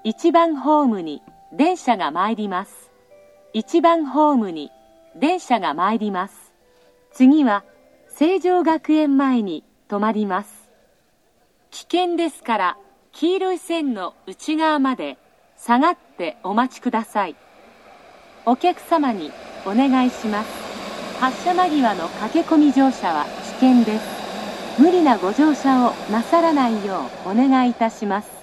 1番ホームに電車が参ります。1番ホームに電車が参ります。次は成城学園前に止まります。危険ですから黄色い線の内側まで下がってお待ちください。お客様にお願いします。発車間際の駆け込み乗車は危険です。無理なご乗車をなさらないようお願いいたします。